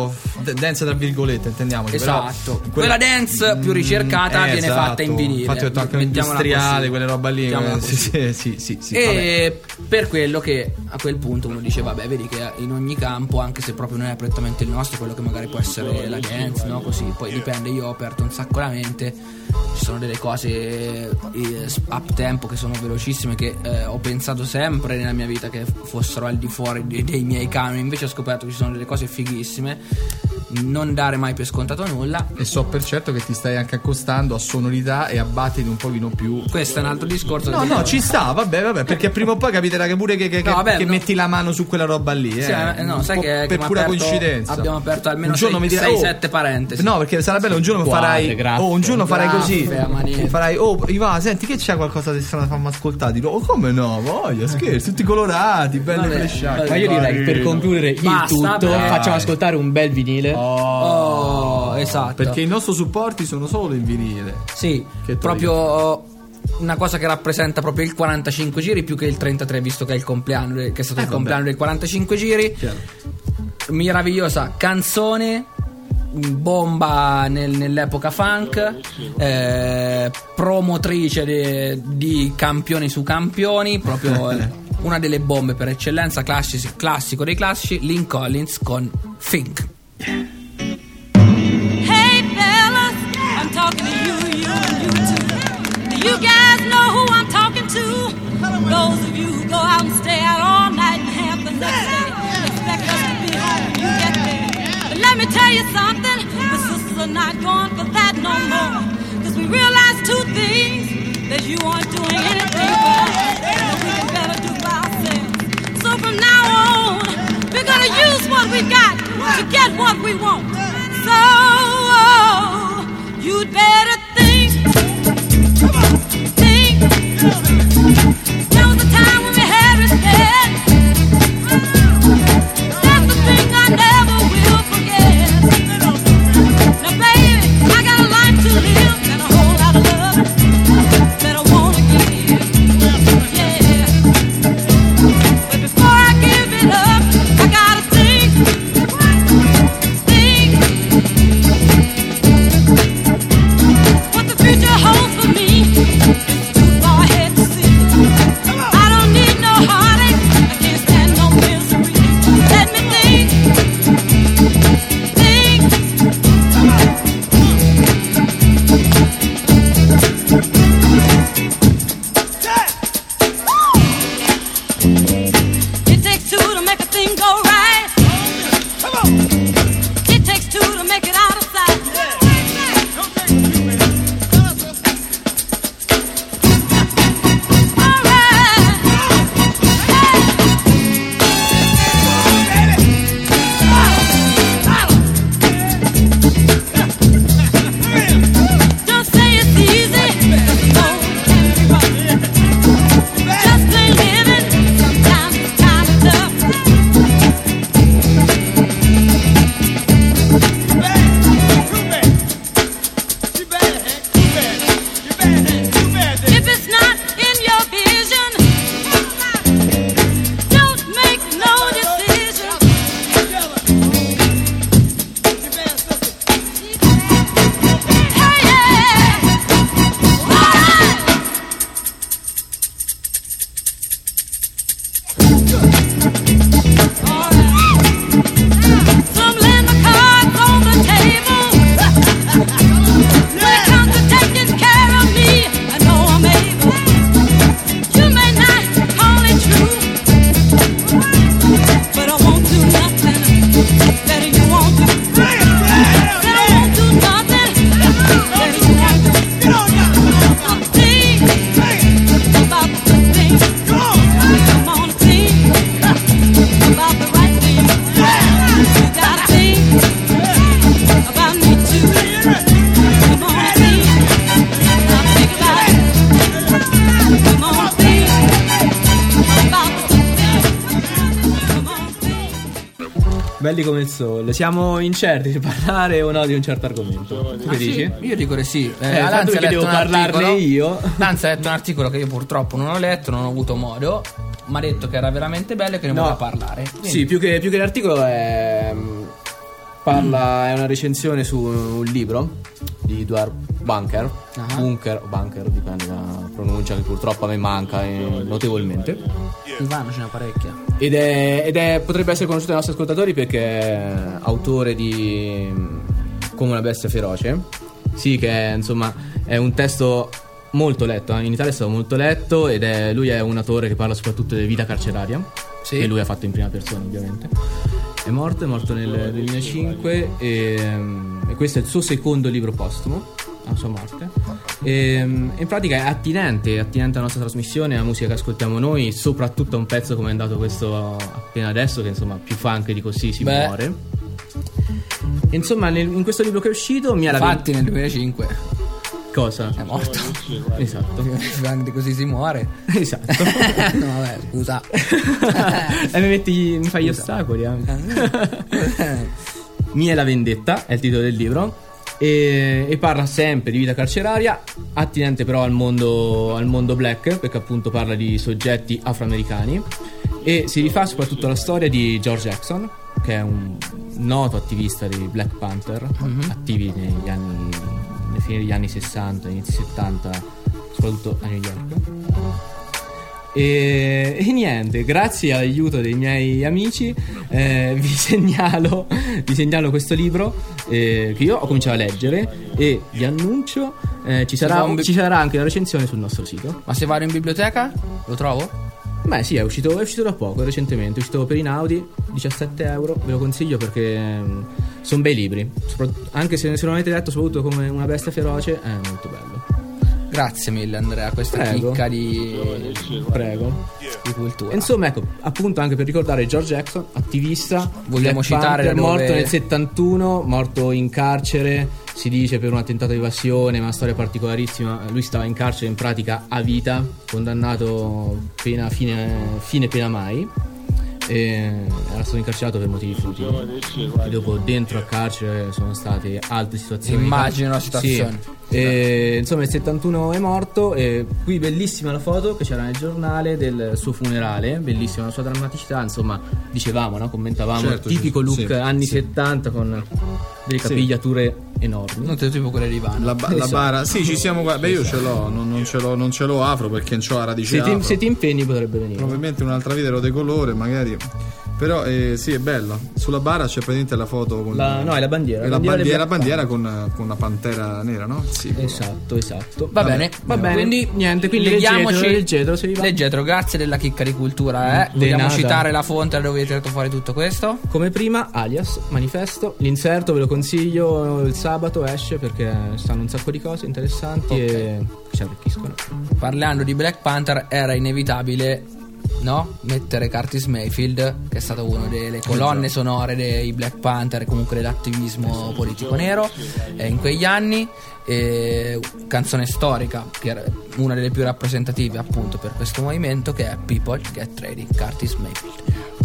dance tra virgolette, intendiamoci. Esatto, quella dance più ricercata viene fatta in vinile. Infatti ho detto anche industriale, quelle roba lì. Sì. E per quello che a quel punto uno dice vabbè, vedi che in ogni campo, anche se proprio non è prettamente il nostro, quello che magari può essere la dance, no? Così, poi dipende. Io ho aperto un sacco la mente, ci sono delle cose up tempo che sono velocissime, che ho pensato sempre nella mia vita che fossero al di fuori dei miei canoni, invece ho scoperto che ci sono delle cose fighissime. Non dare mai per scontato nulla. E so per certo che ti stai anche accostando a sonorità e a battiti un pochino più. Questo è un altro discorso. No, ci sta, vabbè, perché prima o poi capiterà che pure che metti la mano su quella roba lì. Sì, no, sai che per pura coincidenza abbiamo aperto almeno 6-7 parentesi. No, perché sarà bello un giorno farai. Un giorno farai così. Farai, Iva, senti che c'è qualcosa di strano, fammi ascoltare. Dirò, come no? Voglia, scherzi, tutti colorati, belli flashati. Ma io direi che per concludere il tutto, facciamo ascoltare un bel vinile. Oh, esatto. Perché i nostri supporti sono solo in vinile. Sì, proprio una cosa che rappresenta proprio il 45 giri più che il 33, visto che è il compleanno, che è stato il compleanno del 45 giri. Chiaro. Meravigliosa canzone, bomba nell'epoca funk, promotrice di campioni su campioni, proprio una delle bombe per eccellenza, classico dei classici, Lynn Collins con Think. Hey fellas, I'm talking to you too. Do you guys know who I'm talking to? Those of you who go out and stay out all night and have the next day, expect us to be home when you get there. But let me tell you something, the sisters are not going for that no more. Cause we realized two things, that you aren't doing anything for us, that we can better do by ourselves. So from now on, we're gonna use what we got to get what we want. So you'd better think. There was a time when we had respect. That's the thing I never will forget. Now baby, I got a life to live and a whole lot of love that I wanna give. Yeah. But before I give it up, I gotta think. What the future holds for me is too far ahead to see. I don't need no heartache, I can't stand no misery. Let me think. It takes two to make a thing go right. It takes two to make it out of sight. Don't say it's easy, no, it can't be rough. Just plain living, sometimes it's kind of tough. If it's not in your vision, don't make no decision. Hey, yeah. All right. Some land my cards on the table. When it comes to taking care of me, I know I'm able. You may not call it true, but I won't do nothing that you won't do. Said I won't do nothing that you won't do. Think about the good things. Come on, think about the right things. You gotta think about me too. Come on, think. Now think about it. Come on, think about the good things. Come on, think. Belli come il sole. Siamo incerti di parlare o no di un certo argomento. Tu che dici? Io dico di sì. Tanto perché devo parlarne io. Lanza ha letto un articolo che io purtroppo non ho letto, non ho avuto modo. Mi ha detto che era veramente bello e che ne voleva parlare. Quindi, Sì, più che l'articolo è è una recensione su un libro di Edward Bunker, Bunker o Bunker, dipende dalla pronuncia, che purtroppo a me manca notevolmente. Ivano ce n'è parecchia. Ed è potrebbe essere conosciuto dai nostri ascoltatori perché è autore di Come una bestia feroce. Sì, che insomma è un testo molto letto, in Italia è stato molto letto, ed lui è un autore che parla soprattutto di vita carceraria, che lui ha fatto in prima persona ovviamente. È morto nel 2005 e questo è il suo secondo libro postumo alla sua morte. E in pratica è attinente alla nostra trasmissione, alla musica che ascoltiamo noi, soprattutto a un pezzo come è andato questo appena adesso, che insomma più funk di così si muore. Insomma in questo libro che è uscito infatti nel 2005 cosa? È morto. Esatto. Di così si muore. Esatto. No vabbè, scusa. E mi fai gli ostacoli anche. Mia è la vendetta è il titolo del libro. E parla sempre di vita carceraria, attinente però al mondo black, perché appunto parla di soggetti afroamericani, e si rifà soprattutto alla storia di George Jackson, che è un noto attivista dei Black Panther, attivi nei fine degli anni 60, inizi 70, soprattutto a New York. E niente, grazie all'aiuto dei miei amici vi segnalo questo libro che io ho cominciato a leggere, e vi annuncio ci sarà anche la recensione sul nostro sito. Ma se vado in biblioteca lo trovo? Beh sì, è uscito da poco, recentemente, è uscito per Inaudi, 17 euro, ve lo consiglio perché sono bei libri, anche se non avete letto, soprattutto Come una bestia feroce, è molto bello. Grazie mille Andrea, questa chicca di cultura. Insomma, ecco, appunto, anche per ricordare George Jackson, attivista, vogliamo citare morto nel 71, morto in carcere, si dice per un attentato di evasione, ma una storia particolarissima. Lui stava in carcere in pratica a vita, condannato fine pena mai, e era stato incarcerato per motivi futili. E dopo dentro al carcere sono state altre situazioni. Immagino la situazione. Sì. E, insomma, il 71 è morto, e qui bellissima la foto che c'era nel giornale del suo funerale, bellissima la sua drammaticità, insomma, dicevamo, no? Commentavamo, certo, tipico look anni 70 con delle capigliature enormi. Non tipo quelle di Ivano. La bara, sì, ci siamo. Beh, io ce l'ho, non ce l'ho afro perché non c'ho la radice afro. Se ti impegni potrebbe venire. Probabilmente un'altra vita ero de colore, magari. Però sì, è bella. Sulla bara c'è praticamente la foto con è la bandiera. La bandiera con una pantera nera, no? Sì, esatto. Va bene. Quindi niente, leggetelo, grazie della chicca di cultura, Vogliamo citare la fonte da dove avete tirato fuori tutto questo? Come prima, Alias, Manifesto. L'inserto ve lo consiglio, il sabato esce perché stanno un sacco di cose interessanti e ci arricchiscono. Parlando di Black Panther, era inevitabile, no? Mettere Curtis Mayfield, che è stato una delle colonne sonore dei Black Panther e comunque dell'attivismo politico nero in quegli anni, canzone storica che era una delle più rappresentative appunto per questo movimento, che è People Get Ready, Curtis Mayfield.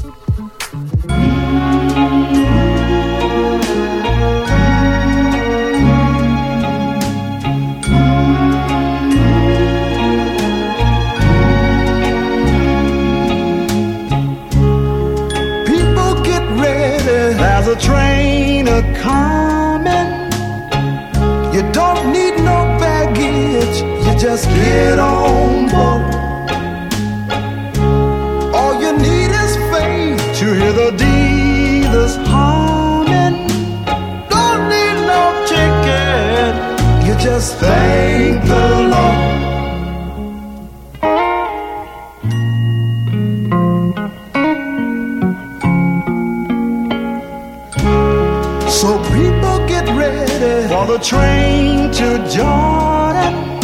There's a train a-comin'. You don't need no baggage, you just get on board. All you need is faith to hear the dealers humming. Don't need no ticket, you just thank the Lord. So people get ready for the train to Jordan,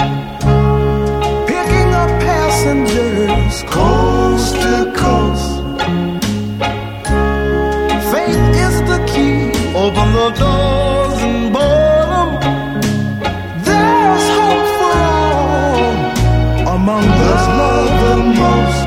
picking up passengers coast to coast. Faith is the key, open the doors and board them. There's hope for all among those love the most.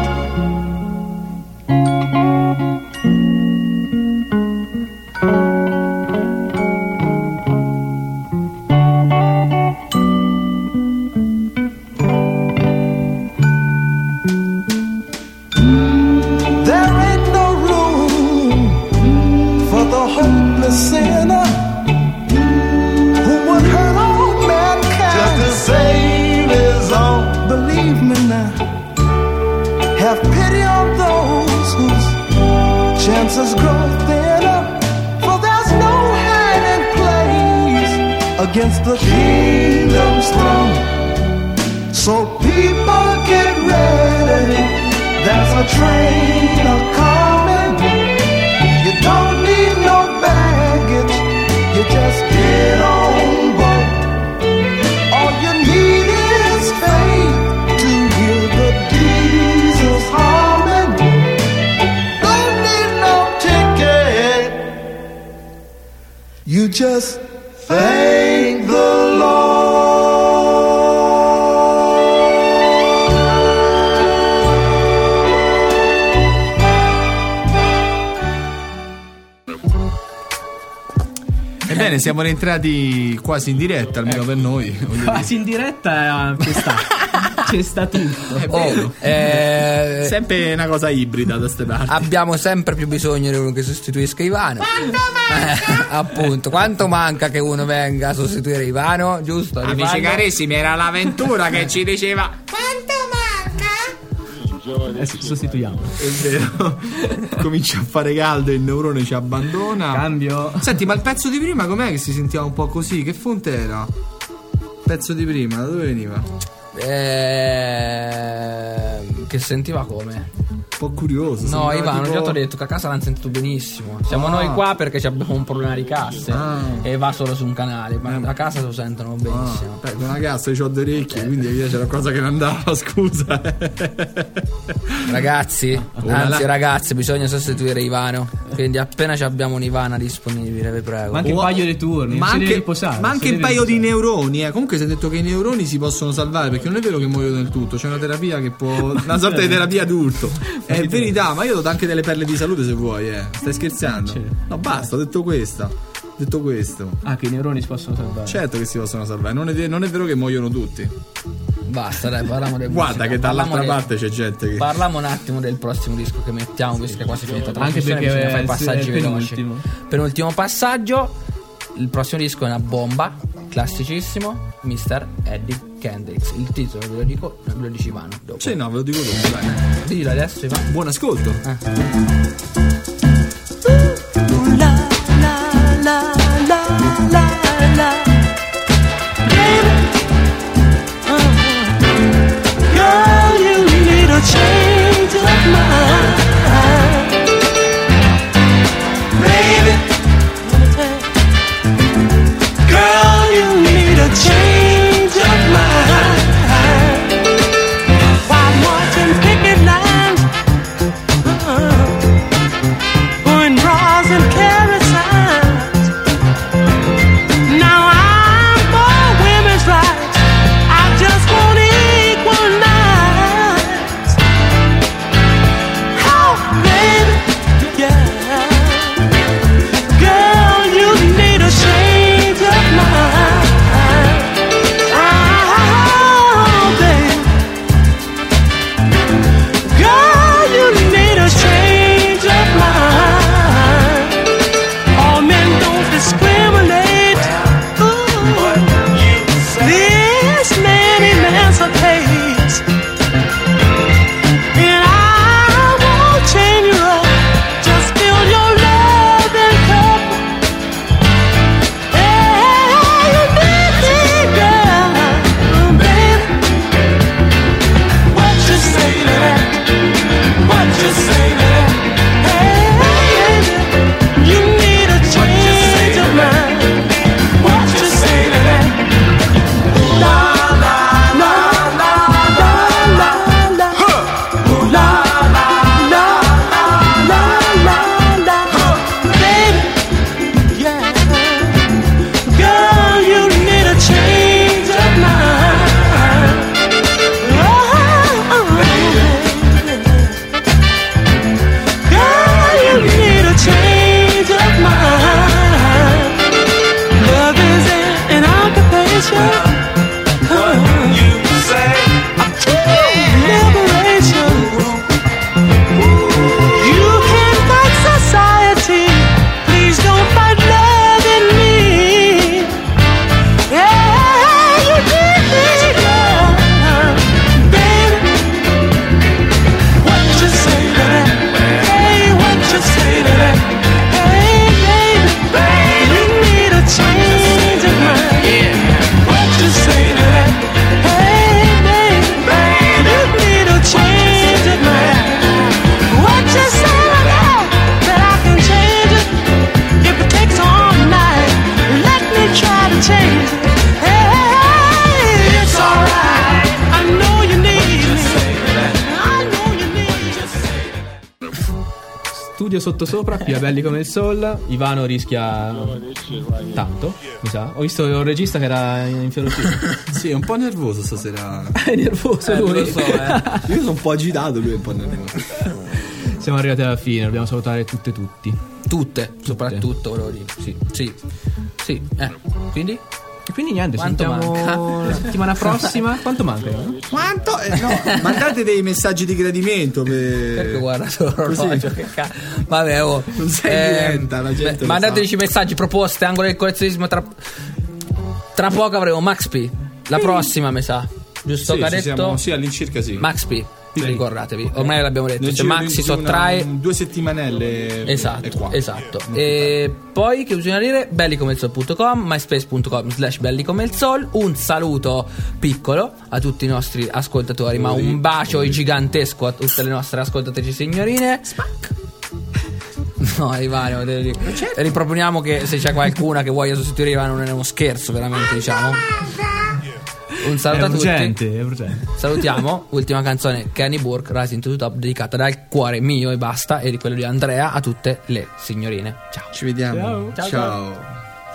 against the kingdom's throne. So people get ready, there's a train a-coming. You don't need no baggage, you just get on board. All you need is faith to hear the diesels humming. Don't need no ticket, you just thank the Lord. Ebbene, siamo rientrati quasi in diretta, almeno per noi. Quasi in diretta c'è sta tutto. Sempre una cosa ibrida da queste parti. Abbiamo sempre più bisogno di uno che sostituisca Ivano. Appunto, quanto manca che uno venga a sostituire Ivano, giusto? Amici carissimi, era l'avventura che ci diceva. Sostituiamo. È vero. Comincia a fare caldo e il neurone ci abbandona. Cambio. Senti, ma il pezzo di prima com'è che si sentiva un po' così? Che fonte era? Il pezzo di prima, da dove veniva? Che sentiva come? Un po' curioso. No, sembrava Ivano, tipo- già ti ho detto che a casa l'hanno sentito benissimo. Siamo noi qua perché abbiamo un problema di casse e va solo su un canale, ma a casa lo sentono benissimo. Con una cassa io ho due orecchie, quindi c'era una cosa che non andava, scusa. Ragazzi, ragazzi, bisogna sostituire Ivano. Quindi appena abbiamo un'Ivana disponibile, vi prego. Ma anche un paio di turni, ma si deve anche, riposare, ma si anche un deve paio di riposare. neuroni. Comunque si è detto che i neuroni si possono salvare, perché non è vero che muoiono del tutto. C'è una terapia che può, una sorta di terapia d'urto. È verità, ma io do anche delle perle di salute se vuoi. Stai scherzando? No, basta, ho detto questa. Detto questo, che i neuroni si possono salvare. certo che si possono salvare. Non è vero che muoiono tutti. Basta, dai, parliamo del Guarda che dall'altra parte c'è gente che. Parliamo un attimo del prossimo disco che mettiamo, visto che è quasi finita la Anche trasmissione, perché bisogna fare i è passaggi il veloci. Penultimo passaggio. Il prossimo disco è una bomba, classicissimo, Mr. Eddie Kendricks. Il titolo ve lo dici Ivano dopo. Sì, no, ve lo dico dopo, dai. Dillo adesso, Ivano. Buon ascolto. Girl, you need a change of mind. Baby, girl, you need a change of mind. While watching picket lines, pouring bras and carrots. audio sottosopra, qui a Belli come il Sol. Ivano rischia tanto, mi sa. Ho visto un regista che era inferocito. Sì, è un po' nervoso stasera. È nervoso lui. Lo so, Io sono un po' agitato, lui è un po' nervoso. Siamo arrivati alla fine, dobbiamo salutare tutte e tutti. Tutte, soprattutto volevo dire. Sì. Quindi? E quindi niente, Quanto sentiamo la settimana prossima. Quanto manca? Quanto? No, mandate dei messaggi di gradimento Perché guarda l'orologio, che vabbè, oh. Non sei lenta, la gente lo mandateci messaggi, proposte, angolo del collezionismo. Tra poco avremo Max P. La prossima, mi sa. Giusto, Sì, che ha ci detto? siamo, sì, all'incirca sì. Max P. Ricordatevi, ormai l'abbiamo detto. Nel Cioè, giro Max si di una- sottrae. 2 settimanelle. È qua. Esatto. E poi che bisogna dire? bellicomeilsol.com, myspace.com/bellicomeilsol. Un saluto piccolo a tutti i nostri ascoltatori, ma un bacio gigantesco a tutte le nostre ascoltatrici signorine. No, Ivano, riproponiamo che se c'è qualcuna che voglia sostituire Ivano, non è uno scherzo, veramente, diciamo. Un saluto a tutti. È urgente. Salutiamo, ultima canzone, Kenny Burke, Rising to the Top, dedicata dal cuore mio e basta, e di quello di Andrea a tutte le signorine. Ciao. Ci vediamo. Ciao.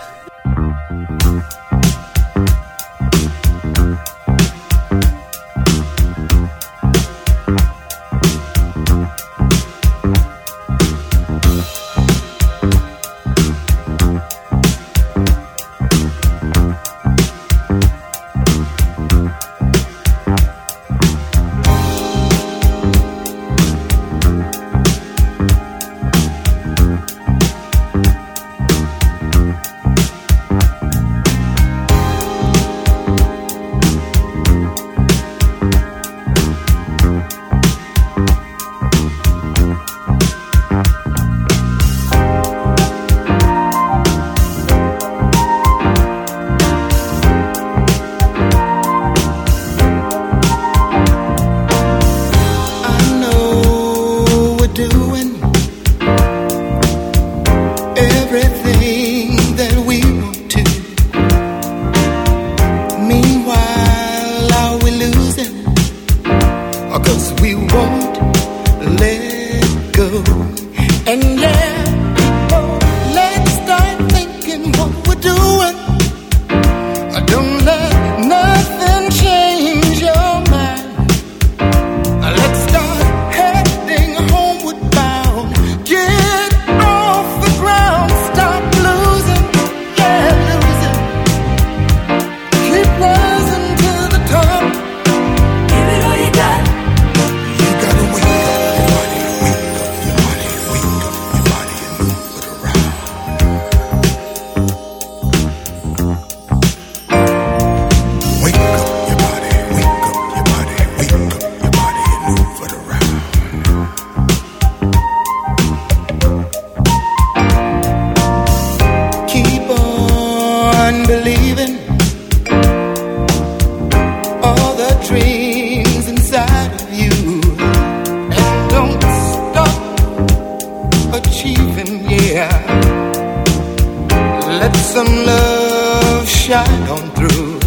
Believing all the dreams inside of you, and don't stop achieving, yeah. Let some love shine on through.